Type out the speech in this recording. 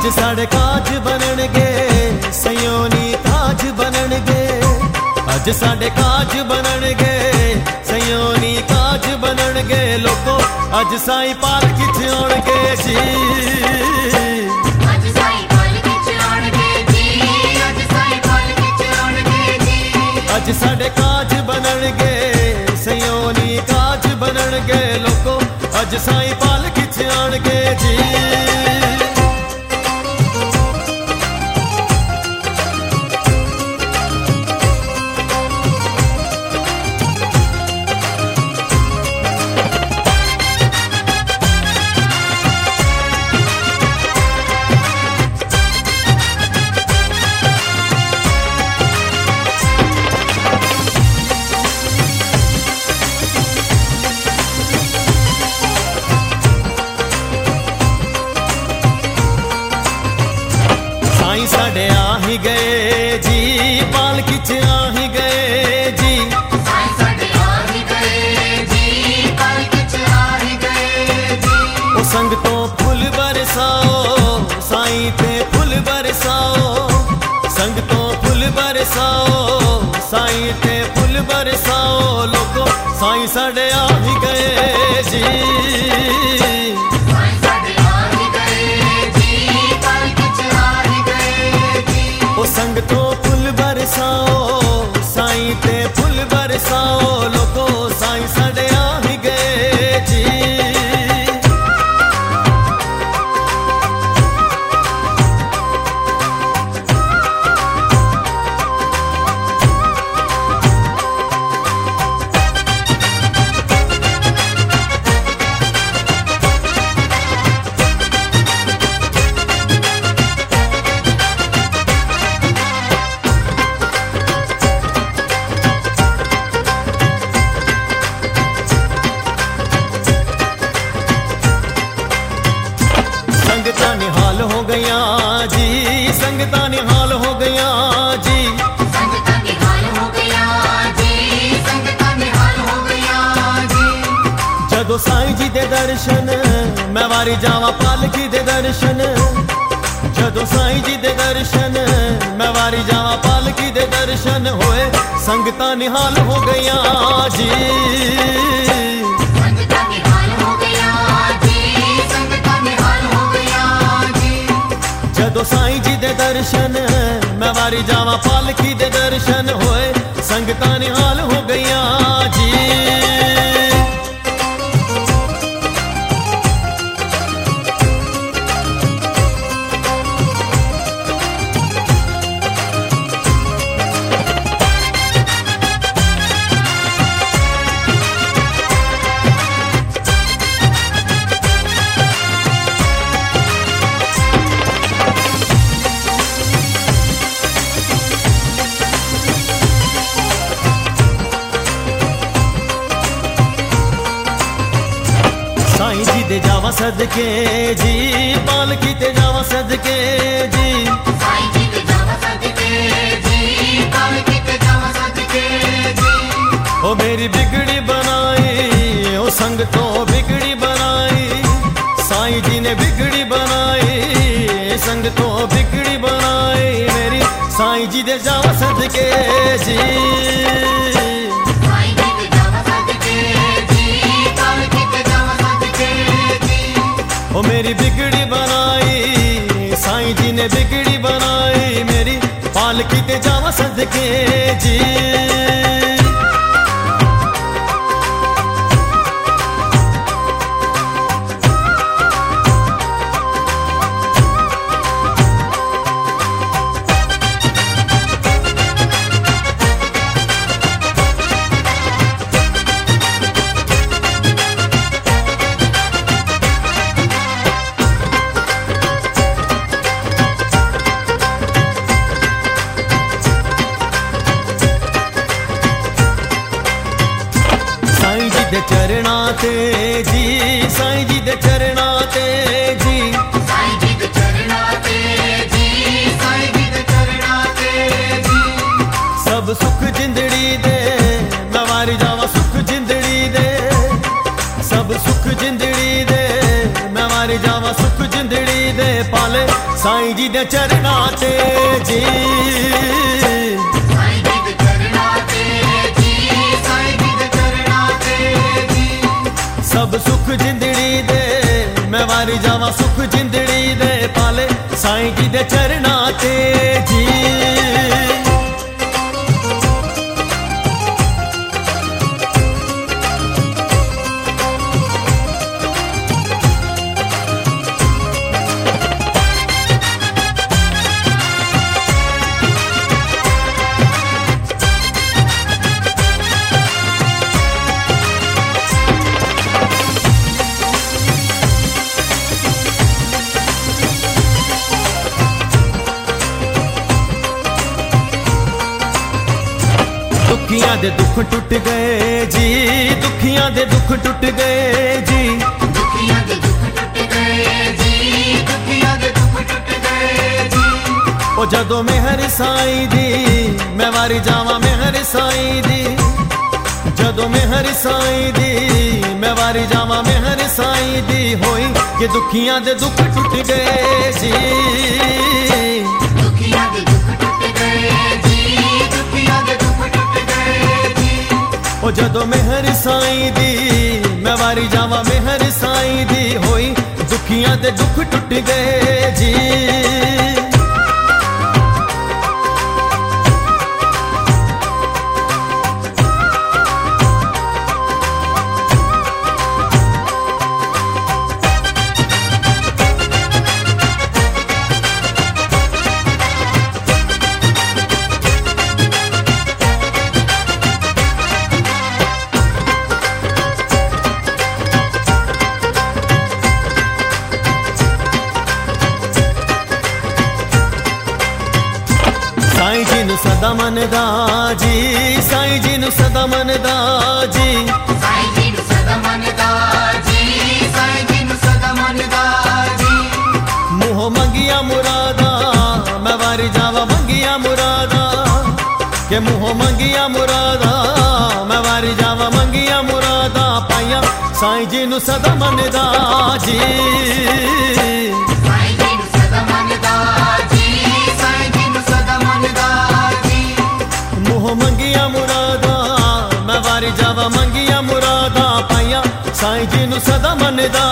अज साढ़े काज बननगे सयोनी ताज बननगे। अज साढ़े काज बननगे सयोनी काज बननगे। लोगो अज साईं पालकी च आउणगे जी। अज साईं पालकी च आउणगे जी। अज साईं पालकी च आउणगे जी। अज साढ़े काज बननगे सयोनी काज बननगे। लोगो अज साईं पालकी च आउणगे जी। साईं साढ़े आ ही गए जी पालकी च आ ही गए जी। साईं साढ़े आ ही गए जी पालकी च आ ही गए जी। ओ संगतों फुल बरसाओ साईं ते फुल बरसाओ। संगतों फुल बरसाओ साईं ते फुल बरसाओ। लोगो साईं साढ़े आ ही गए जी। साईं साढ़े आ ही गए जी पालकी च आ ही गए जी। ओ संगतों फुल बरसाओ साईं ते फुल बरसाओ। लोगो साईं साढ़े आ ही गए जी। संगतां निहाल हो गया जी। संगतां निहाल हो गया जी। संगतां निहाल हो गया जी। संगतां निहाल हो गया जी। जदों साईं जी दे दर्शन मैं वारी जावां पालकी दे दर्शन। जदों साईं जी दे दर्शन मैं वारी जावां पालकी दे दर्शन होए। संगतां निहाल हो गया जी। संगतां निहाल हो गया जी। संगतां निहाल हो गया जी। जदों साईं जी दे दर्शन मैं वारी जावां पालकी दे दर्शन होए। संगतां निहाल हो गया जी। साईं जी दे जावा सदके जी पालकी ते जावा सदके जी। साईं जी ते जावा सदके जी पालकी ते जावा सदके जी। ओ मेरी बिगड़ी बनाई ओ संगतों बिगड़ी बनाई। साईं जी ने बिगड़ी बनाई संगतों बिगड़ी बनाई मेरी। साईं जी दे जावा सदके जी। साईं जी ते जावा सदके जी पालकी ते जावा सदके जी। ओ मेरी बिगड़ी बनाई साईं जी ने बिगड़ी बनाई मेरी। पालकी ते जावा सदके जी। दे चरणा ते जी साईं जी दे चरणा ते जी साईं जी दे चरणा ते जी साईं जी दे चरणा ते जी सब सुख जिंदड़ी दे मैं वारी जावा सुख जिंदड़ी दे सब सुख जिंदड़ी दे मैं वारी जावा सुख जिंदड़ी दे। पाले साईं जी दे चरणां ते जी। साईं जी दे चरणां ते जी, साईं जी दे चरणां ते जी। सब सुख जिंदड़ी दे मैं वारी जावा सुख जिंदड़ी दे पाले साईं जी दे चरणां ते जी। दुखियां दे दुख टुट गए जी, दुखियां दे दुख टुट गए जी। दुखियां दे दुख टुट गए जी, दुखियां दे दुख टुट गए जी। ओ जदों मेहर साईं दी मैं वारी जावा मेहर साईं दी। जदों मेहर साईं दी मैं वारी जावा मेहर साईं दी होई कि दुखियां दे दुख टुट गए जी। दुखियां दे दुख टुट गए जी, दुखियां दे दुख टुट गए जी। ओ जदों मेहर साईं दी मैं वारी जावा मेहर साईं दी होई दुखियां दे दुख टुट गए जी। साईं जी नू सदा मनदा जी, साईं जी नू सदा मनदा जी। साईं जी नू सदा मनदा जी, साईं जी नू सदा मनदा जी। मुँह मंगिया मुरादा मैं वारी जावा मंगिया मुरादा के मुँह मंगिया मुरादा मैं वारी जावा मंगिया मुरादा पाइया साईं जी नू सदा मनदा जी। साईं जी नू सदा मनदा जी, साईं जी नू सदा मनदा जी। मुँह मंगिया मुरादा मैं वारी जावा मंगिया मुरादा पाइया साईं जी नू सदा मनदा